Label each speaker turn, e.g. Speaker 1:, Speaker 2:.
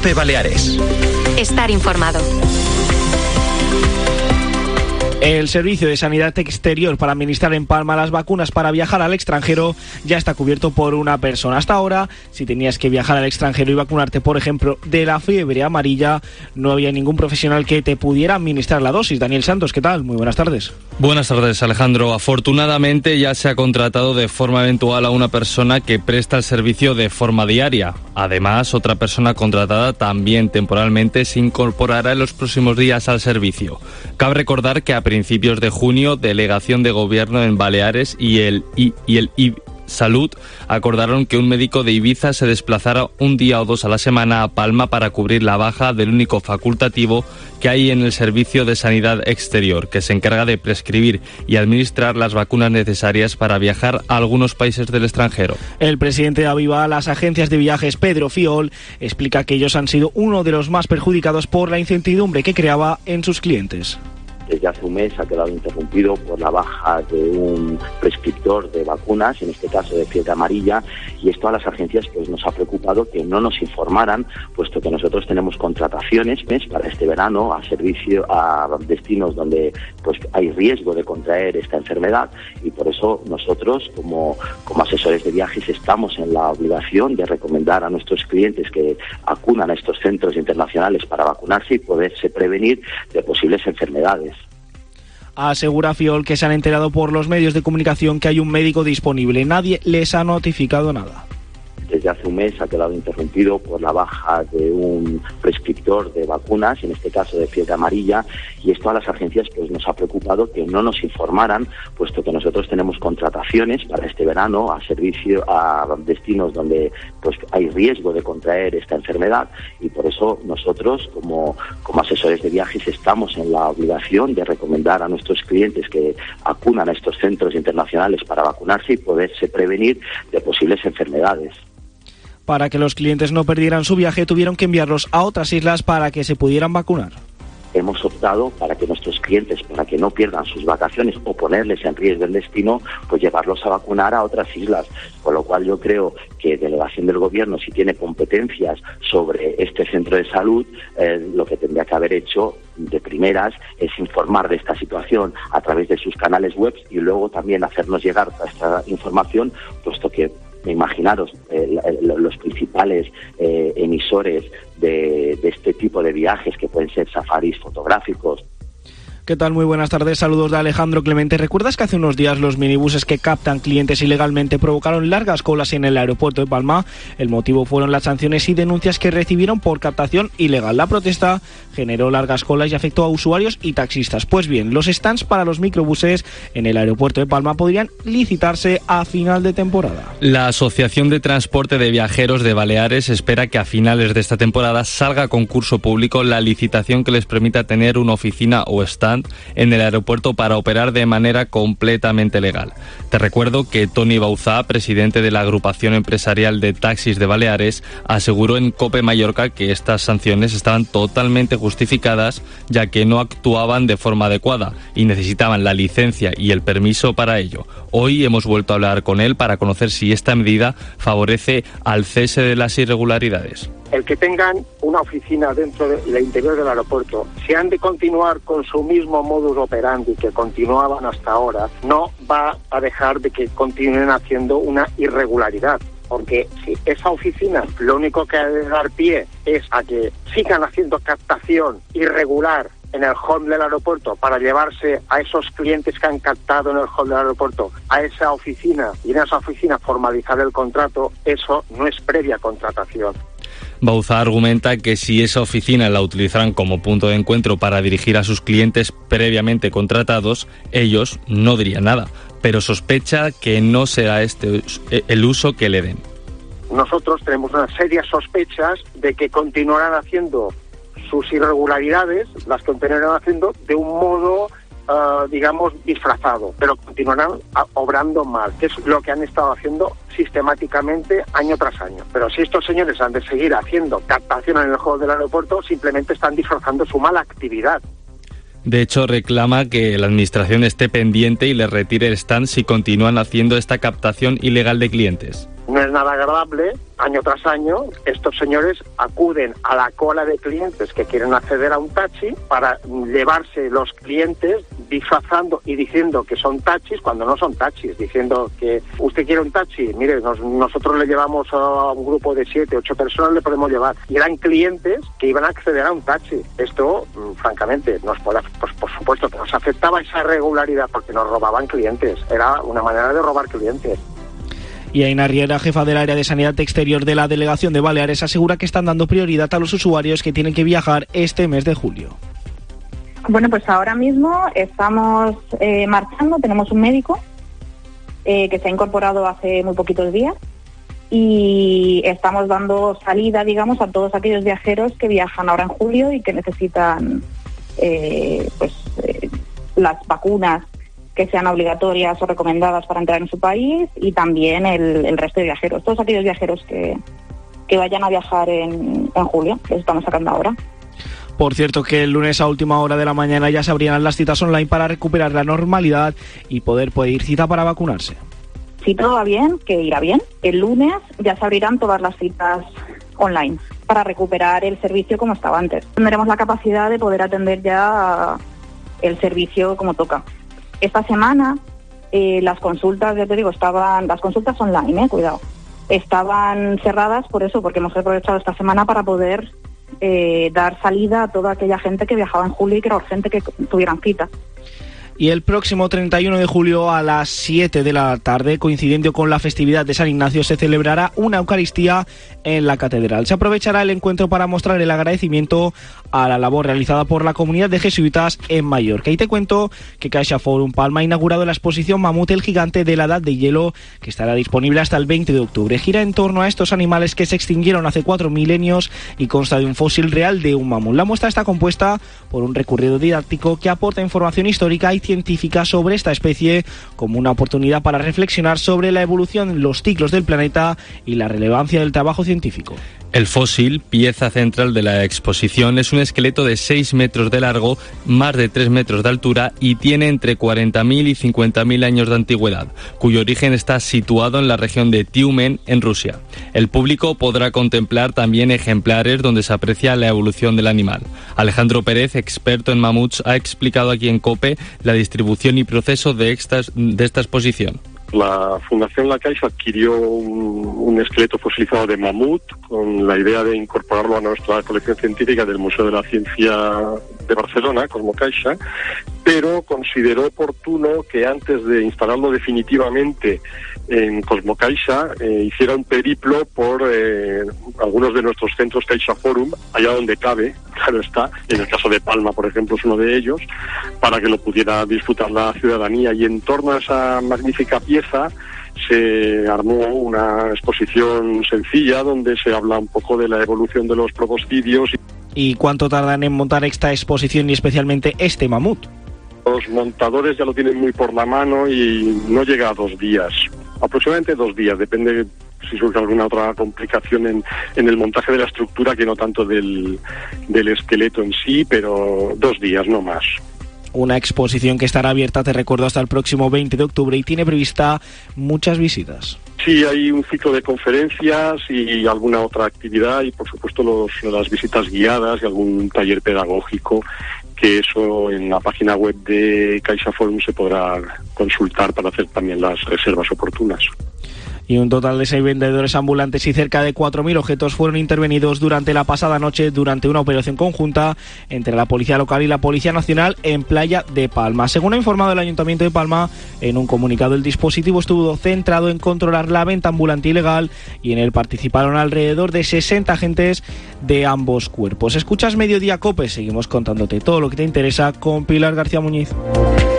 Speaker 1: Cope Baleares.
Speaker 2: Estar informado.
Speaker 3: El Servicio de Sanidad Exterior para administrar en Palma las vacunas para viajar al extranjero ya está cubierto por una persona. Hasta ahora, si tenías que viajar al extranjero y vacunarte, por ejemplo, de la fiebre amarilla, no había ningún profesional que te pudiera administrar la dosis. Daniel Santos, ¿qué tal? Muy buenas tardes.
Speaker 4: Buenas tardes, Alejandro. Afortunadamente ya se ha contratado de forma eventual a una persona que presta el servicio de forma diaria. Además, otra persona contratada también temporalmente se incorporará en los próximos días al servicio. Cabe recordar que a principios de junio, Delegación de Gobierno en Baleares y el Salud acordaron que un médico de Ibiza se desplazara un día o dos a la semana a Palma para cubrir la baja del único facultativo que hay en el Servicio de Sanidad Exterior, que se encarga de prescribir y administrar las vacunas necesarias para viajar a algunos países del extranjero.
Speaker 3: El presidente de Aviva, las agencias de viajes, Pedro Fiol, explica que ellos han sido uno de los más perjudicados por la incertidumbre que creaba en sus clientes.
Speaker 5: Desde hace un mes ha quedado interrumpido por la baja de un prescriptor de vacunas, en este caso de fiebre amarilla, y esto a las agencias pues nos ha preocupado que no nos informaran, puesto que nosotros tenemos contrataciones para este verano a servicio a destinos donde pues hay riesgo de contraer esta enfermedad, y por eso nosotros como asesores de viajes estamos en la obligación de recomendar a nuestros clientes que acudan a estos centros internacionales para vacunarse y poderse prevenir de posibles enfermedades.
Speaker 3: Asegura Fiol que se han enterado por los medios de comunicación que hay un médico disponible. Nadie les ha notificado nada.
Speaker 5: Desde hace un mes ha quedado interrumpido por la baja de un prescriptor de vacunas, en este caso de fiebre amarilla, y esto a las agencias pues nos ha preocupado que no nos informaran, puesto que nosotros tenemos contrataciones para este verano a servicio a destinos donde pues hay riesgo de contraer esta enfermedad, y por eso nosotros como asesores de viajes estamos en la obligación de recomendar a nuestros clientes que acudan a estos centros internacionales para vacunarse y poderse prevenir de posibles enfermedades.
Speaker 3: Para que los clientes no perdieran su viaje, tuvieron que enviarlos a otras islas para que se pudieran vacunar.
Speaker 5: Hemos optado para que nuestros clientes, para que no pierdan sus vacaciones o ponerles en riesgo el destino, pues llevarlos a vacunar a otras islas. Con lo cual yo creo que Delegación del Gobierno, si tiene competencias sobre este centro de salud, lo que tendría que haber hecho de primeras es informar de esta situación a través de sus canales web y luego también hacernos llegar esta información, puesto que imaginaros los principales emisores de este tipo de viajes, que pueden ser safaris fotográficos.
Speaker 3: ¿Qué tal? Muy buenas tardes, saludos de Alejandro Clemente. ¿Recuerdas que hace unos días los minibuses que captan clientes ilegalmente provocaron largas colas en el aeropuerto de Palma? El motivo fueron las sanciones y denuncias que recibieron por captación ilegal. La protesta generó largas colas y afectó a usuarios y taxistas. Pues bien, los stands para los microbuses en el aeropuerto de Palma podrían licitarse a final de temporada.
Speaker 4: La Asociación de Transporte de Viajeros de Baleares espera que a finales de esta temporada salga a concurso público la licitación que les permita tener una oficina o stand en el aeropuerto para operar de manera completamente legal. Te recuerdo que Toni Bauzá, presidente de la agrupación empresarial de taxis de Baleares, aseguró en COPE Mallorca que estas sanciones estaban totalmente justificadas, ya que no actuaban de forma adecuada y necesitaban la licencia y el permiso para ello. Hoy hemos vuelto a hablar con él para conocer si esta medida favorece al cese de las irregularidades.
Speaker 6: El que tengan una oficina dentro del interior del aeropuerto, si han de continuar con su mismo modus operandi que continuaban hasta ahora, no va a dejar de que continúen haciendo una irregularidad. Porque si esa oficina lo único que ha de dar pie es a que sigan haciendo captación irregular en el hall del aeropuerto para llevarse a esos clientes que han captado en el hall del aeropuerto a esa oficina y en esa oficina formalizar el contrato, eso no es previa contratación.
Speaker 4: Bauzá argumenta que si esa oficina la utilizaran como punto de encuentro para dirigir a sus clientes previamente contratados, ellos no dirían nada, pero sospecha que no será este el uso que le den.
Speaker 6: Nosotros tenemos unas serias sospechas de que continuarán haciendo sus irregularidades, las continuarán haciendo de un modo, digamos, disfrazado, pero continuarán obrando mal, que es lo que han estado haciendo sistemáticamente año tras año. Pero si estos señores han de seguir haciendo captación en el hall del aeropuerto, simplemente están disfrazando su mala actividad.
Speaker 4: De hecho, reclama que la administración esté pendiente y les retire el stand si continúan haciendo esta captación ilegal de clientes.
Speaker 6: No es nada agradable, año tras año, estos señores acuden a la cola de clientes que quieren acceder a un taxi para llevarse los clientes disfrazando y diciendo que son taxis cuando no son taxis, diciendo que usted quiere un taxi, mire, nosotros le llevamos a un grupo de 7, 8 personas, le podemos llevar. Y eran clientes que iban a acceder a un taxi. Esto, francamente, pues por supuesto que nos afectaba esa irregularidad porque nos robaban clientes. Era una manera de robar clientes.
Speaker 3: Y Aina Riera, jefa del área de Sanidad Exterior de la Delegación de Baleares, asegura que están dando prioridad a los usuarios que tienen que viajar este mes de julio.
Speaker 1: Bueno, pues ahora mismo estamos marchando, tenemos un médico que se ha incorporado hace muy poquitos días y estamos dando salida, digamos, a todos aquellos viajeros que viajan ahora en julio y que necesitan las vacunas que sean obligatorias o recomendadas para entrar en su país y también el resto de viajeros, todos aquellos viajeros que vayan a viajar en julio, los estamos sacando ahora.
Speaker 3: Por cierto, que el lunes a última hora de la mañana ya se abrirán las citas online para recuperar la normalidad y poder pedir cita para vacunarse.
Speaker 1: Si todo va bien, que irá bien, el lunes ya se abrirán todas las citas online para recuperar el servicio como estaba antes. Tendremos la capacidad de poder atender ya el servicio como toca. Esta semana las consultas, ya te digo, las consultas online, cuidado, estaban cerradas por eso, porque hemos aprovechado esta semana para poder dar salida a toda aquella gente que viajaba en julio y que era urgente que tuvieran cita.
Speaker 3: Y el próximo 31 de julio a las 7 de la tarde, coincidiendo con la festividad de San Ignacio, se celebrará una Eucaristía en la Catedral. Se aprovechará el encuentro para mostrar el agradecimiento a la labor realizada por la comunidad de jesuitas en Mallorca. Y te cuento que CaixaForum Palma ha inaugurado la exposición Mamut, el gigante de la Edad de Hielo, que estará disponible hasta el 20 de octubre. Gira en torno a estos animales que se extinguieron hace 4 milenios y consta de un fósil real de un mamut. La muestra está compuesta por un recorrido didáctico que aporta información histórica y científica sobre esta especie, como una oportunidad para reflexionar sobre la evolución, los ciclos del planeta y la relevancia del trabajo científico.
Speaker 4: El fósil, pieza central de la exposición, es un esqueleto de 6 metros de largo, más de 3 metros de altura y tiene entre 40.000 y 50.000 años de antigüedad, cuyo origen está situado en la región de Tiumen, en Rusia. El público podrá contemplar también ejemplares donde se aprecia la evolución del animal. Alejandro Pérez, experto en mamuts, ha explicado aquí en COPE la distribución y proceso de esta exposición.
Speaker 2: La Fundación La Caixa adquirió un esqueleto fosilizado de mamut con la idea de incorporarlo a nuestra colección científica del Museo de la Ciencia de Barcelona, Cosmocaixa, pero consideró oportuno que antes de instalarlo definitivamente en Cosmocaixa hiciera un periplo por algunos de nuestros centros CaixaForum, allá donde cabe, claro está, en el caso de Palma, por ejemplo, es uno de ellos, para que lo pudiera disfrutar la ciudadanía. Y en torno a esa magnífica pieza se armó una exposición sencilla donde se habla un poco de la evolución de los proboscidios.
Speaker 3: ¿Y cuánto tardan en montar esta exposición y especialmente este mamut?
Speaker 2: Los montadores ya lo tienen muy por la mano y no llega a 2 días, aproximadamente 2 días, depende si surge alguna otra complicación en el montaje de la estructura, que no tanto del esqueleto en sí, pero 2 días, no más.
Speaker 3: Una exposición que estará abierta, te recuerdo, hasta el próximo 20 de octubre y tiene prevista muchas visitas.
Speaker 2: Sí, hay un ciclo de conferencias y alguna otra actividad y, por supuesto, las visitas guiadas y algún taller pedagógico, que eso en la página web de CaixaForum se podrá consultar para hacer también las reservas oportunas.
Speaker 3: Y un total de 6 vendedores ambulantes y cerca de 4.000 objetos fueron intervenidos durante la pasada noche durante una operación conjunta entre la Policía Local y la Policía Nacional en Playa de Palma. Según ha informado el Ayuntamiento de Palma, en un comunicado el dispositivo estuvo centrado en controlar la venta ambulante ilegal y en él participaron alrededor de 60 agentes de ambos cuerpos. Escuchas Mediodía COPE, seguimos contándote todo lo que te interesa con Pilar García Muñiz.